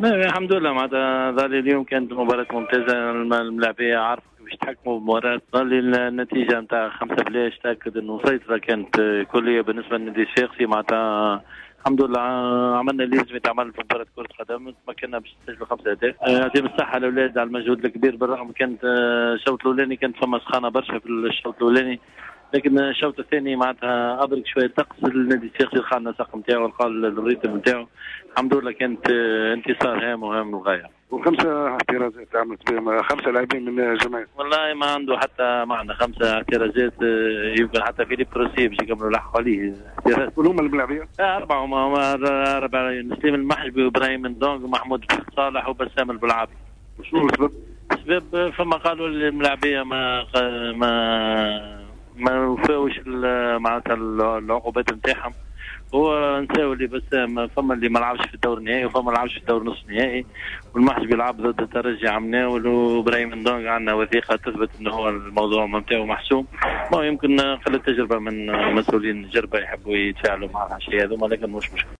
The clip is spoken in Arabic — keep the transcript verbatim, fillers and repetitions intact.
لا الحمد لله معناتها ظل اليوم كانت مباراة ممتازة. الملاعبية عارفوا كيفاش يتحكموا بالمباراة. ظل النتيجة نتاع خمسة بلاش تأكد انه سيطرة كانت كلية بالنسبة للنادي الشيخسي. معناتها الحمد لله عملنا اللي لازم يتعمل في مباراة كرة قدم. تمكنا باش نسجلوا خمسة أهداف. يعطيهم الصحة الأولاد على المجهود الكبير، بالرغم كانت الشوط الأولاني كانت فما سخانة برشا في الشوط الأولاني، لكن الشوط الثاني معناتها ادرك شويه طقس النادي الشيخسي، لقى النسق نتاعو، لقى الريتم نتاعو. الحمد لله كانت انتصار هام وهام للغايه. وخمسه احترازات عملت بهم خمسه لاعبين من الجماعه. والله ما عنده حتى معنى خمسه احترازات، يمكن حتى فيليب روسي باش يكملوا لحقوا عليه احتراز. وهم الملاعبيه؟ اربعه هما اربعه: نسليم المحجبي وابراهيم الدونغ ومحمود صالح وبسام البلعابي. وشنو السبب؟ السبب فما قالوا الملاعبيه ما ما ما وفاوش معناتها العقوبات نتاعهم. هو نساو اللي بسام فما اللي ما لعبش في الدور النهائي وفما ما لعبش في الدور نصف النهائي، والمحجبي يلعب ضد الترجي عمناول، وابراهيم الدونغ عندنا وثيقه تثبت انه هو الموضوع نتاعو محسوم. ما يمكن قله تجربه من مسؤولين الجربه يحبوا يتفاعلوا مع الشيء هذوما، لكن مش مشكله.